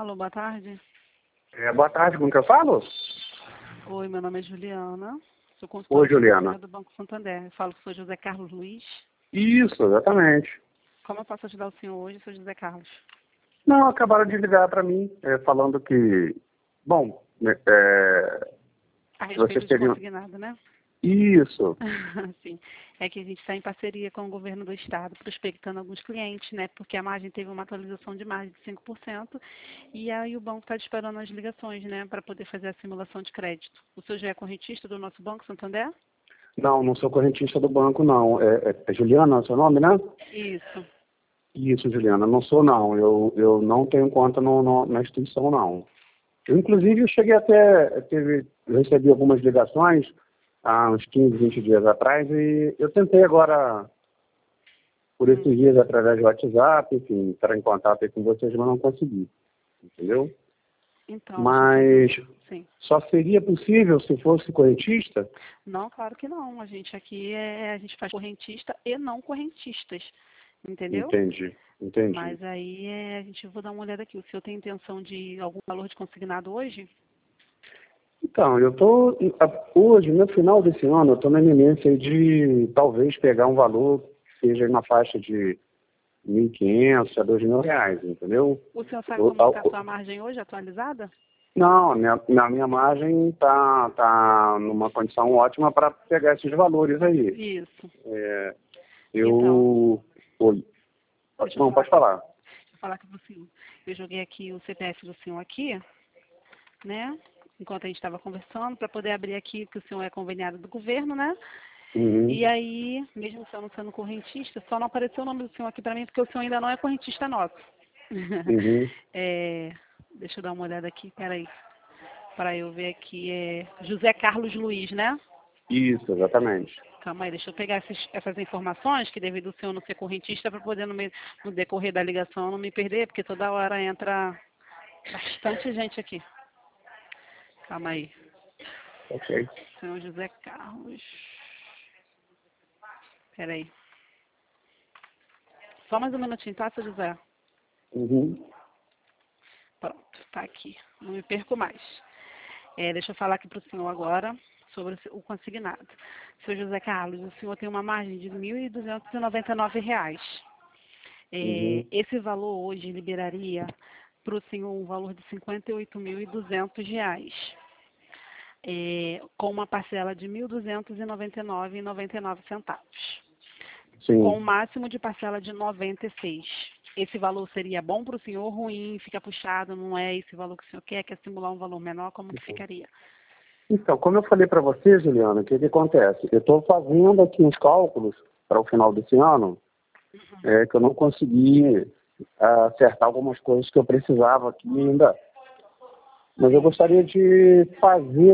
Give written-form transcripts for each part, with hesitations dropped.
Alô, boa tarde. Boa tarde, com que eu falo? Oi, meu nome é Juliana. Sou Oi, consultora Juliana. financeira do Banco Santander. Eu falo com o senhor José Carlos Luiz. Isso, exatamente. Como eu posso ajudar o senhor hoje, senhor José Carlos? Não, acabaram de ligar para mim, falando que, bom, A se vocês respeito de teriam... consignado, né? Isso. Sim. É que a gente está em parceria com o governo do estado, prospectando alguns clientes, né? Porque a margem teve uma atualização de margem de 5%. E aí o banco está disparando as ligações, né? Para poder fazer a simulação de crédito. O senhor já é correntista do nosso Banco Santander? Não, não sou correntista do banco, não. É Juliana, seu nome, né? Isso. Isso, Juliana, não sou, não. Eu não tenho conta na instituição, não. Inclusive, eu cheguei eu recebi algumas ligações há uns 15, 20 dias atrás e eu tentei agora, por esses dias, através do WhatsApp, enfim, entrar em contato aí com vocês, mas não consegui, entendeu? Então, deixa eu Mas fazer. Sim. só seria possível se fosse correntista? Não, claro que não. A gente aqui a gente faz correntista e não correntistas, entendeu? Entendi. Mas aí a gente vou dar uma olhada aqui. O senhor tem intenção de algum valor de consignado hoje? Então, hoje, no final desse ano, eu estou na iminência de talvez pegar um valor que seja na faixa de 1.500 a R$ 2.000, entendeu? O senhor sabe como está a sua margem hoje, atualizada? Não, na minha margem tá numa condição ótima para pegar esses valores aí. Isso. Eu... Oi. Não, pode falar. Deixa eu falar aqui para o senhor. Eu joguei aqui o CPF do senhor aqui, né? Enquanto a gente estava conversando, para poder abrir aqui, que o senhor é conveniado do governo, né? Uhum. E aí, mesmo o senhor não sendo correntista, só não apareceu o nome do senhor aqui para mim, porque o senhor ainda não é correntista nosso. Uhum. Deixa eu dar uma olhada aqui, peraí. Para eu ver aqui, José Carlos Luiz, né? Isso, exatamente. Calma aí, deixa eu pegar essas informações, que devido ao senhor não ser correntista, para poder no decorrer da ligação não me perder, porque toda hora entra bastante gente aqui. Calma aí. Ok. Senhor José Carlos. Peraí. Só mais um minutinho, tá, seu José? Uhum. Pronto, tá aqui. Não me perco mais. Deixa eu falar aqui para o senhor agora sobre o consignado. Seu José Carlos, o senhor tem uma margem de R$ 1.299. Uhum. Esse valor hoje liberaria para o senhor um valor de R$ 58.200, com uma parcela de R$ 1.299,99, com um Sim. máximo de parcela de 96. Esse valor seria bom para o senhor, ruim, fica puxado, não é esse valor que o senhor quer simular um valor menor, como que ficaria? Então, como eu falei para você, Juliana, o que acontece? Eu estou fazendo aqui uns cálculos para o final desse ano, que eu não consegui acertar algumas coisas que eu precisava aqui ainda. Mas eu gostaria de fazer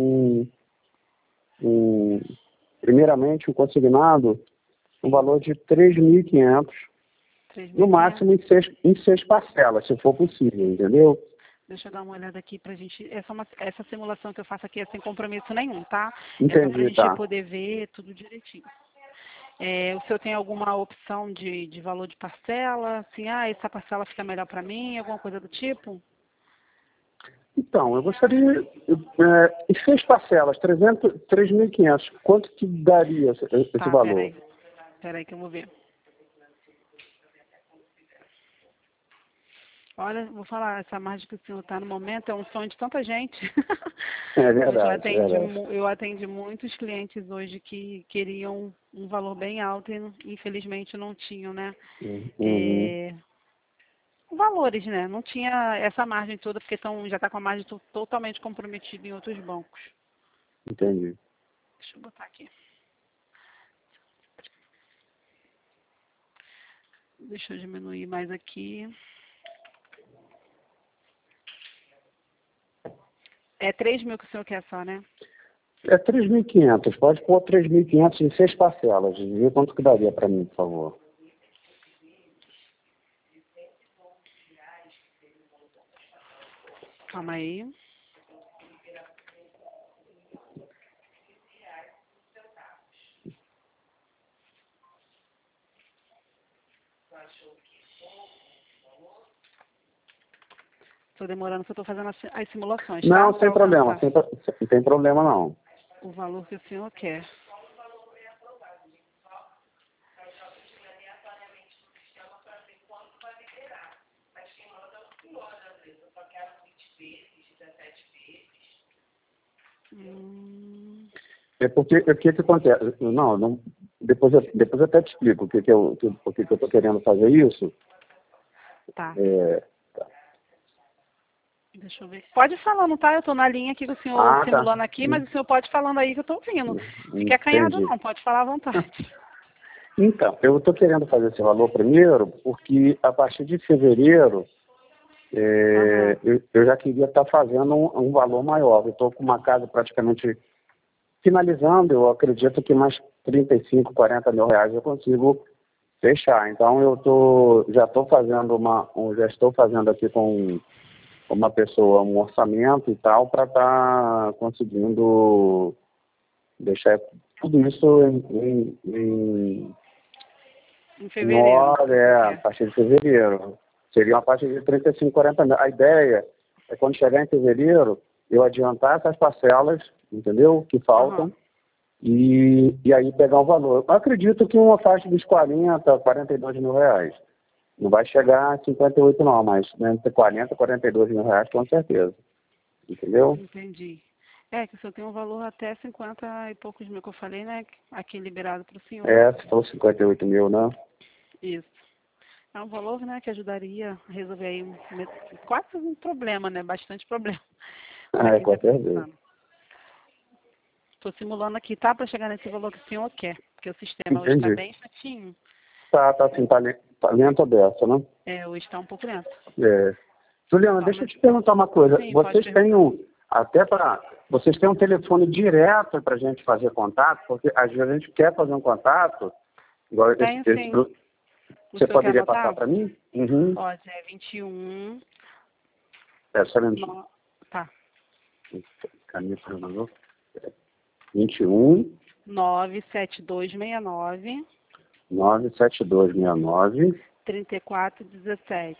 primeiramente, um consignado, um valor de 3.500, no máximo em seis parcelas, se for possível, entendeu? Deixa eu dar uma olhada aqui pra gente. Essa simulação que eu faço aqui é sem compromisso nenhum, tá? É só pra Entendi, gente tá. poder ver tudo direitinho. O senhor tem alguma opção de valor de parcela? Assim, essa parcela fica melhor para mim, alguma coisa do tipo? Então, eu gostaria, em seis parcelas, 3.500, quanto que daria esse Tá, valor? peraí que eu vou ver. Olha, vou falar, essa margem que o senhor está no momento é um sonho de tanta gente. É Hoje verdade, eu atendi muitos clientes hoje que queriam um valor bem alto e infelizmente não tinham, né? Uhum. Valores, né? Não tinha essa margem toda, porque já está com a margem totalmente comprometida em outros bancos. Entendi. Deixa eu botar aqui. Deixa eu diminuir mais aqui. É 3.000 que o senhor quer só, né? É 3.500, pode pôr 3.500 em seis parcelas, vê quanto que daria para mim, por favor. Calma aí. Estou demorando porque eu estou fazendo as simulações, Não, tá? sem problema, não tem problema não. O valor que o senhor quer. É porque, o que acontece? Não, depois eu até te explico por que eu estou querendo fazer isso. Tá. Tá. Deixa eu ver. Pode ir falando, tá? Eu estou na linha aqui com o senhor simulando Tá. aqui, mas o senhor pode ir falando aí que eu estou ouvindo. Fique acanhado Entendi. não, pode falar à vontade. Então, eu estou querendo fazer esse valor primeiro, porque a partir de fevereiro eu já queria estar fazendo um valor maior. Eu estou com uma casa praticamente finalizando, eu acredito que mais 35, 40 mil reais eu consigo fechar. Então já estou fazendo aqui com uma pessoa um orçamento e tal para estar conseguindo deixar tudo isso Em fevereiro. a partir de fevereiro. Seria uma parte de 35, 40 mil. A ideia é quando chegar em fevereiro, eu adiantar essas parcelas, entendeu? Que faltam, e aí pegar o valor. Eu acredito que uma faixa dos 40, 42 mil reais. Não vai chegar a 58 não, mas entre 40 e 42 mil reais com certeza. Entendeu? Entendi. Que o senhor tem um valor até 50 e poucos mil que eu falei, né? Aqui liberado para o senhor. Se for 58 mil, né? Isso. É um valor, né, que ajudaria a resolver aí quase um problema, né? Bastante problema. Com certeza. Estou simulando aqui, tá? Para chegar nesse valor que o senhor quer. Porque o sistema hoje está bem chatinho. Tá assim, tá lento dessa, né? Hoje está um pouco lento. Juliana, deixa eu te perguntar uma coisa. Sim, Vocês têm vocês têm um telefone direto para a gente fazer contato? Porque às vezes a gente quer fazer um contato. Igual sim. Você poderia passar para mim? Pode, 21. Só um minutinho. Tá. Caminho para o 21 97269 97269 3417.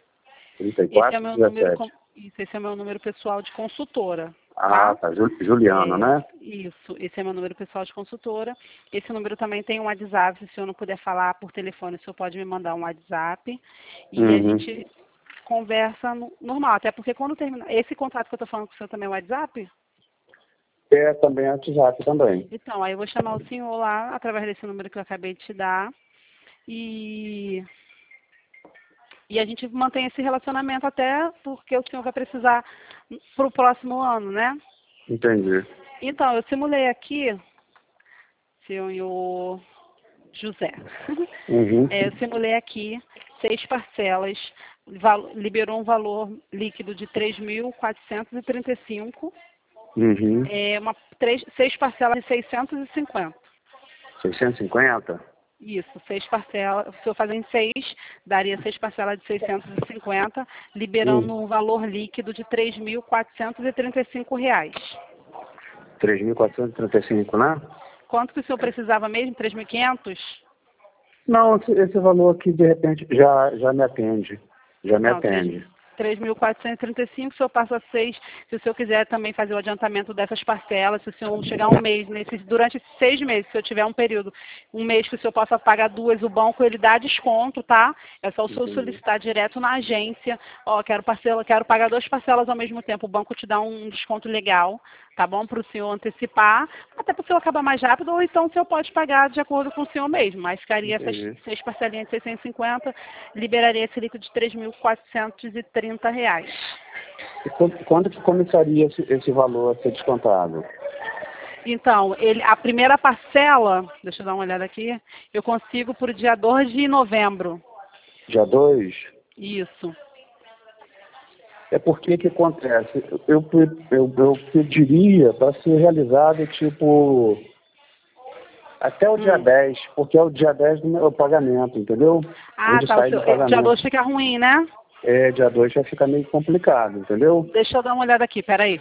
3417. Esse é meu número pessoal de consultora. Tá. Juliana, né? Isso, esse é meu número pessoal de consultora. Esse número também tem um WhatsApp, se o senhor não puder falar por telefone, o senhor pode me mandar um WhatsApp. E a gente conversa normal, até porque quando terminar... Esse contato que eu estou falando com o senhor também é o WhatsApp? Também é WhatsApp também. Então, aí eu vou chamar o senhor lá, através desse número que eu acabei de te dar. E a gente mantém esse relacionamento até porque o senhor vai precisar para o próximo ano, né? Entendi. Então, eu simulei aqui, senhor José. Eu simulei aqui 6 parcelas, liberou um valor líquido de 3.435. 6 parcelas de 650. 650? Isso, 6 parcelas. Se eu fazer em 6, daria 6 parcelas de 650, liberando um valor líquido de R$ 3.435. 3.435, né? Quanto que o senhor precisava mesmo? 3.500? Não, esse valor aqui, de repente, já me atende. Já me atende. 3.435, o senhor passa 6. Se o senhor quiser também fazer o adiantamento dessas parcelas, se o senhor chegar um mês, durante esses 6 meses, se eu tiver um período, um mês que o senhor possa pagar 2, o banco ele dá desconto, tá? É só o senhor solicitar direto na agência. Quero pagar 2 parcelas ao mesmo tempo. O banco te dá um desconto legal, tá bom? Para o senhor antecipar, até para o senhor acabar mais rápido, ou então o senhor pode pagar de acordo com o senhor mesmo. Mas ficaria essas 6 parcelinhas de 650, liberaria esse líquido de R$ 3.430. E quando que começaria esse valor a ser descontado? Então, a primeira parcela, deixa eu dar uma olhada aqui, eu consigo por dia 2 de novembro. Dia 2? Isso. É porque que acontece? Eu pediria para ser realizado, até o dia 10, porque é o dia 10 do meu pagamento, entendeu? Onde tá. O dia 2 fica ruim, né? Dia 2 já fica meio complicado, entendeu? Deixa eu dar uma olhada aqui, peraí.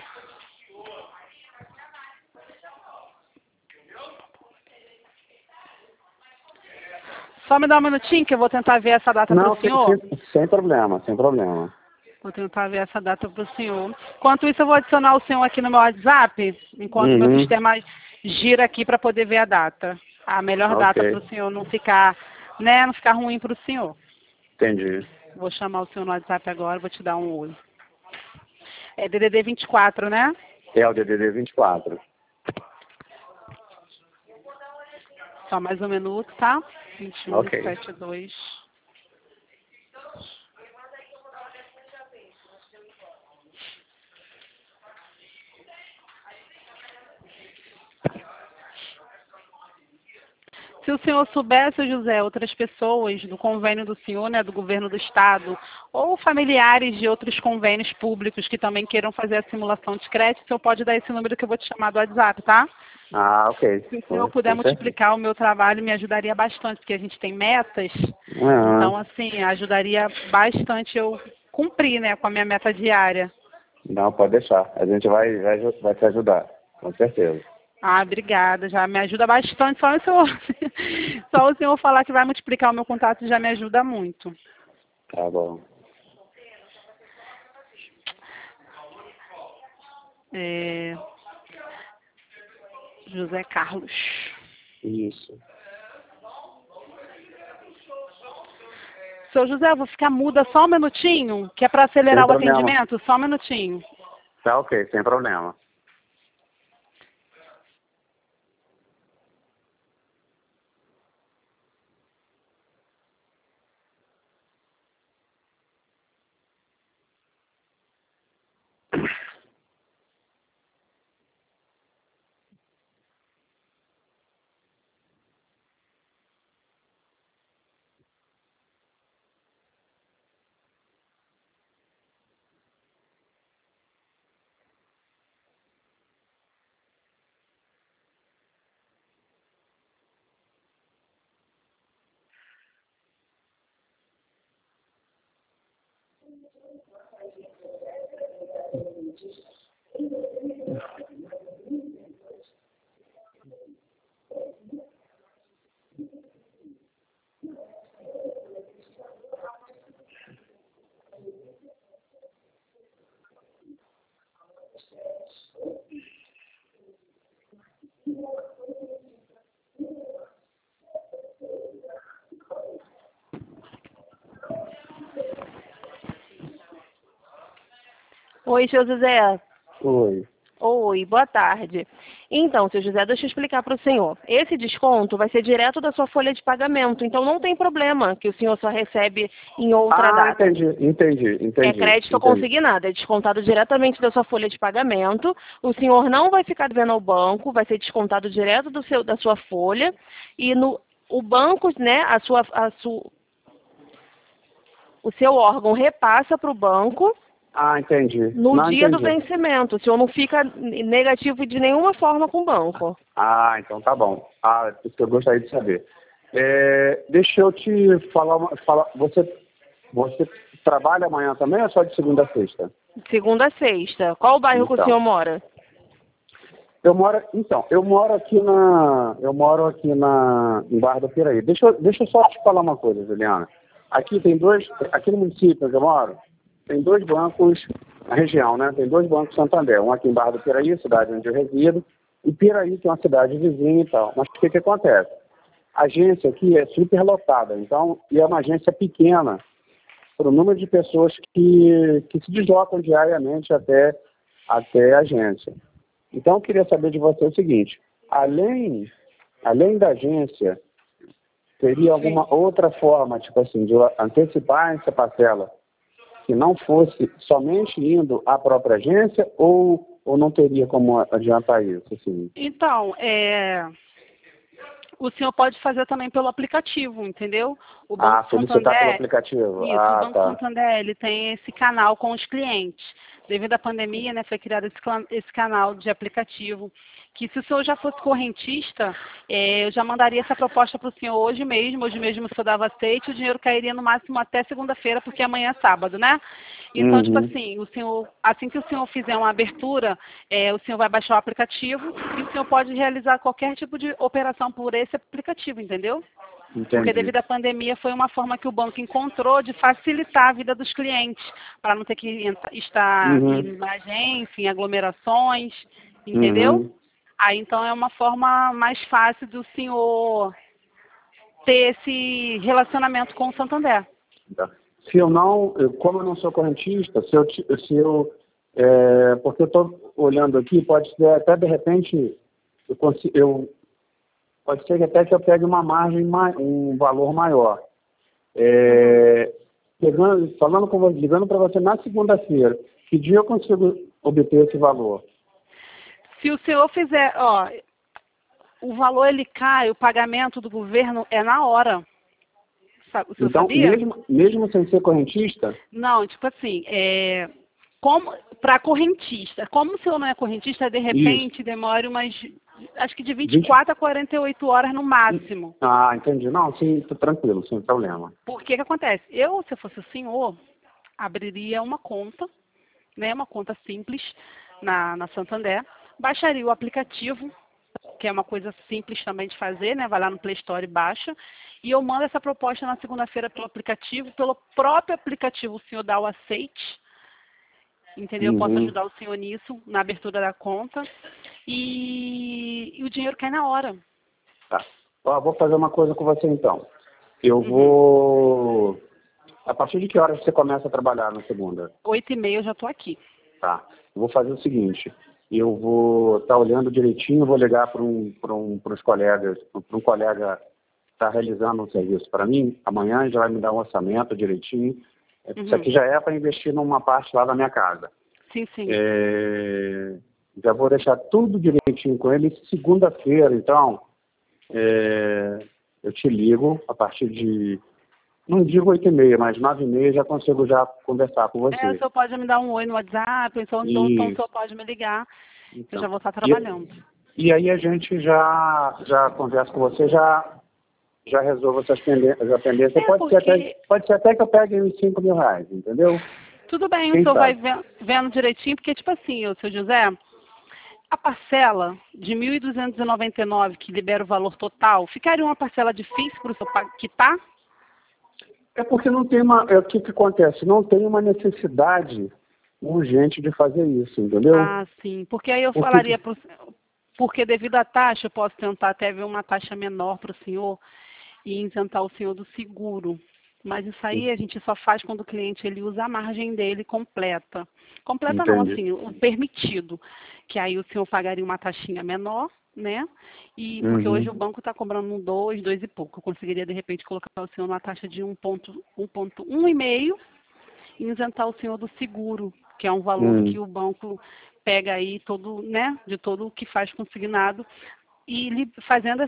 Só me dá um minutinho que eu vou tentar ver essa data para o senhor. Sem problema, sem problema. Vou tentar ver essa data para o senhor. Enquanto isso, eu vou adicionar o senhor aqui no meu WhatsApp, enquanto meu sistema gira aqui para poder ver a data. A melhor data para o senhor não ficar, né, não ficar ruim para o senhor. Entendi. Vou chamar o senhor no WhatsApp agora, vou te dar um oi. É DDD 24, né? É o DDD 24. Só mais um minuto, tá? 21, Ok. 72. Se o senhor soubesse, José, outras pessoas do convênio do senhor, né, do governo do estado, ou familiares de outros convênios públicos que também queiram fazer a simulação de crédito, o senhor pode dar esse número que eu vou te chamar do WhatsApp, tá? Ah, ok. Se o senhor puder multiplicar o meu trabalho, me ajudaria bastante, porque a gente tem metas. Então, assim, ajudaria bastante eu cumprir, né, com a minha meta diária. Não, pode deixar. A gente vai te ajudar, com certeza. Ah, obrigada. Já me ajuda bastante. Só o senhor falar que vai multiplicar o meu contato já me ajuda muito. Tá bom. José Carlos. Isso. Seu José, eu vou ficar muda só um minutinho, que é para acelerar o atendimento. Só um minutinho. Tá ok, sem problema. Oi, seu José. Oi. Oi, boa tarde. Então, seu José, deixa eu explicar para o senhor. Esse desconto vai ser direto da sua folha de pagamento, então não tem problema que o senhor só recebe em outra data. Entendi. É crédito consignado, é descontado diretamente da sua folha de pagamento. O senhor não vai ficar devendo ao banco, vai ser descontado direto da sua folha. E o banco, né, o seu órgão repassa para o banco. Entendi. No dia do vencimento, o senhor não fica negativo de nenhuma forma com o banco. Então tá bom. Isso que eu gostaria de saber. Deixa eu te falar, você trabalha amanhã também ou só de segunda a sexta? Segunda a sexta. Qual o bairro que o senhor mora? Eu moro aqui em Barra do Piraí. Deixa eu só te falar uma coisa, Juliana. Aqui no município onde eu moro, tem 2 bancos na região, né? Tem 2 bancos Santander, um aqui em Barra do Piraí, cidade onde eu resido, e Piraí, que é uma cidade vizinha e tal. Mas o que acontece? A agência aqui é super lotada, e é uma agência pequena, para o número de pessoas que se deslocam diariamente até a agência. Então, eu queria saber de você o seguinte, além da agência, teria alguma outra forma, tipo assim, de antecipar essa parcela que não fosse somente indo à própria agência ou não teria como adiantar isso? Assim? Então, o senhor pode fazer também pelo aplicativo, entendeu? O Banco solicitar pelo aplicativo. Isso, o Banco Santander, ele tem esse canal com os clientes. Devido à pandemia, né, foi criado esse canal de aplicativo, que se o senhor já fosse correntista, eu já mandaria essa proposta para o senhor hoje mesmo o senhor dava aceite, o dinheiro cairia no máximo até segunda-feira, porque amanhã é sábado, né? Então, tipo assim, assim que o senhor fizer uma abertura, o senhor vai baixar o aplicativo e o senhor pode realizar qualquer tipo de operação por esse aplicativo, entendeu? Porque devido à pandemia foi uma forma que o banco encontrou de facilitar a vida dos clientes, para não ter que estar em agência, em aglomerações, entendeu? Aí então é uma forma mais fácil do senhor ter esse relacionamento com o Santander. Se eu não, como eu não sou correntista, porque eu estou olhando aqui, pode ser até de repente, pode ser até que eu pegue uma margem, um valor maior. Ligando para você na segunda-feira, que dia eu consigo obter esse valor? Se o senhor fizer, o valor ele cai, o pagamento do governo é na hora. O senhor então, sabia? mesmo sem ser correntista? Não, tipo assim, como para correntista. Como o senhor não é correntista, de repente demora acho que de 24 a 48 horas no máximo. Ah, entendi. Não, sim, tranquilo, sem problema. Por que fosse o senhor, abriria uma conta, né, uma conta simples na Santander, baixaria o aplicativo, que é uma coisa simples também de fazer, né? Vai lá no Play Store e baixa. E eu mando essa proposta na segunda-feira pelo aplicativo. Pelo próprio aplicativo o senhor dá o aceite. Entendeu? Eu posso ajudar o senhor nisso, na abertura da conta. E o dinheiro cai na hora. Tá. Vou fazer uma coisa com você então. Eu vou... A partir de que horas você começa a trabalhar na segunda? 8h30 eu já estou aqui. Tá. Eu vou fazer o seguinte. Eu vou estar olhando direitinho, vou ligar para um colega que está realizando um serviço para mim. Amanhã já vai me dar um orçamento direitinho. Isso aqui já é para investir numa parte lá da minha casa. Sim, sim. Já vou deixar tudo direitinho com ele. Segunda-feira, então, eu te ligo a partir de... Não digo 8h30, mas 9h30 já consigo já conversar com você. O senhor pode me dar um oi no WhatsApp, então o senhor pode me ligar. Então, eu já vou estar trabalhando. E aí a gente já conversa com você, já resolve essas pendências. Pode ser até que eu pegue uns R$5.000, entendeu? Tudo bem, o senhor vai vendo direitinho, porque tipo assim, seu José, a parcela de 1.299 que libera o valor total, ficaria uma parcela difícil para o senhor quitar? É porque não tem o que acontece? Não tem uma necessidade urgente de fazer isso, entendeu? Ah, sim. Porque aí eu falaria porque devido à taxa, eu posso tentar até ver uma taxa menor para o senhor e isentar o senhor do seguro. Mas isso aí a gente só faz quando o cliente ele usa a margem dele completa. Completa não, assim, o permitido. Que aí o senhor pagaria uma taxinha menor, né? E porque hoje o banco está cobrando 2 e pouco. Eu conseguiria, de repente, colocar o senhor numa taxa de 1,5 e isentar o senhor do seguro, que é um valor que o banco pega aí todo, né? De todo o que faz consignado. E fazendo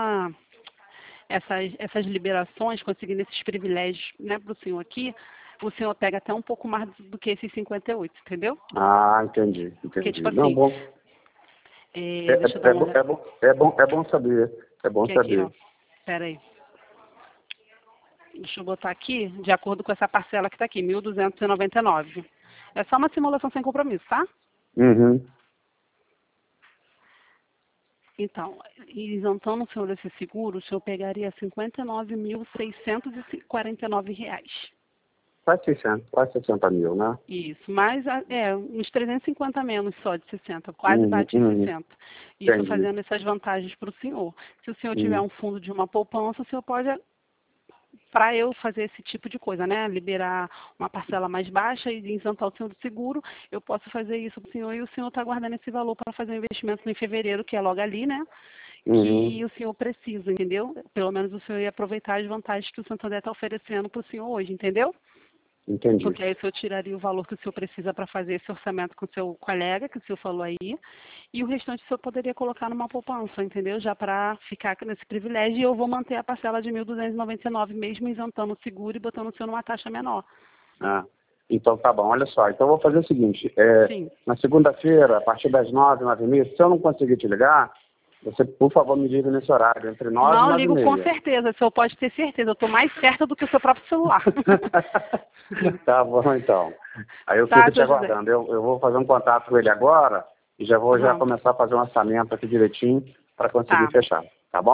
essas liberações, conseguindo esses privilégios, né, para o senhor aqui, o senhor pega até um pouco mais do que esses 58, entendeu? Ah, entendi. Porque, tipo assim, não, bom. Deixa eu dar uma olhada. É bom saber. É bom saber. Aqui, espera aí. Deixa eu botar aqui, de acordo com essa parcela que está aqui, 1.299. É só uma simulação sem compromisso, tá? Então, isentando o senhor desse seguro, o senhor pegaria R$ 59.649. Quase 60 mil, né? Isso, mas uns 350 menos só de 60, quase bate 60. Isso Entendi. fazendo essas vantagens para o senhor. Se o senhor tiver um fundo de uma poupança, o senhor pode, para eu fazer esse tipo de coisa, né? Liberar uma parcela mais baixa e isentar o senhor do seguro, eu posso fazer isso para o senhor e o senhor está guardando esse valor para fazer um investimento em fevereiro, que é logo ali, né? Que o senhor precisa, entendeu? Pelo menos o senhor ia aproveitar as vantagens que o Santander está oferecendo para o senhor hoje, entendeu? Entendi. Porque aí o senhor tiraria o valor que o senhor precisa para fazer esse orçamento com o seu colega, que o senhor falou aí, e o restante o senhor poderia colocar numa poupança, entendeu? Já para ficar nesse privilégio, e eu vou manter a parcela de 1.299, mesmo isentando o seguro e botando o senhor numa taxa menor. Ah, então tá bom, olha só. Então eu vou fazer o seguinte, na segunda-feira, a partir das 9, 9h30, se eu não conseguir te ligar, você, por favor, me liga nesse horário, entre 9 e 9h30. Não, ligo com certeza, o senhor pode ter certeza. Eu estou mais certa do que o seu próprio celular. Tá bom, então. Aí eu fico te aguardando. Eu vou fazer um contato com ele agora e já vou começar a fazer um orçamento aqui direitinho para conseguir fechar. Tá bom?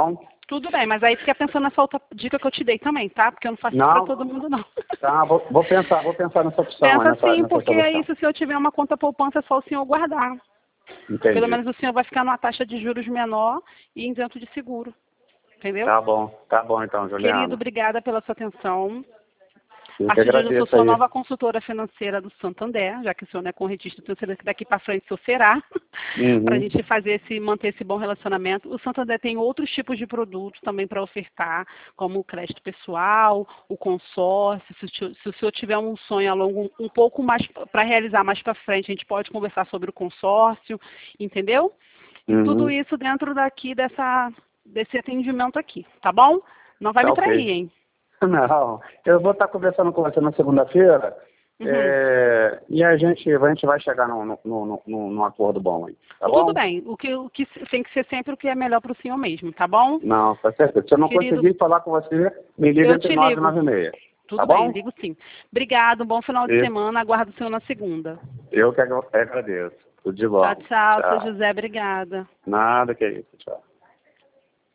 Tudo bem, mas aí fica pensando nessa outra dica que eu te dei também, tá? Porque eu não faço isso pra todo mundo, não. Tá, vou pensar nessa opção. Pensa nessa sim, porque solução. aí se o senhor tiver uma conta poupança, é só o senhor guardar. Entendi. Pelo menos o senhor vai ficar numa taxa de juros menor e isento de seguro. Entendeu? Tá bom então, Juliana. Querido, obrigada pela sua atenção. Eu A que partir de hoje eu sou agradeço sua aí. nova consultora financeira do Santander, já que o senhor não é correntista, tenho certeza que daqui para frente o senhor será, para a gente manter esse bom relacionamento. O Santander tem outros tipos de produtos também para ofertar, como o crédito pessoal, o consórcio. Se o senhor tiver um sonho a longo, um pouco mais para realizar mais para frente, a gente pode conversar sobre o consórcio, entendeu? E tudo isso dentro desse atendimento aqui, tá bom? Não vai me trair, hein? Não, eu vou estar conversando com você na segunda-feira e a gente vai chegar num acordo bom aí, tá bom? Tudo bem, o que tem que ser sempre o que é melhor para o senhor mesmo, tá bom? Não, tá certo. Se eu não conseguir falar com você, me liga entre 9 e 9 e meia. Tudo bem, ligo sim. Obrigado, bom final de semana, aguardo o senhor na segunda. Eu que agradeço. Tudo de bom. Tchau, seu José, obrigada. Nada, que isso, tchau.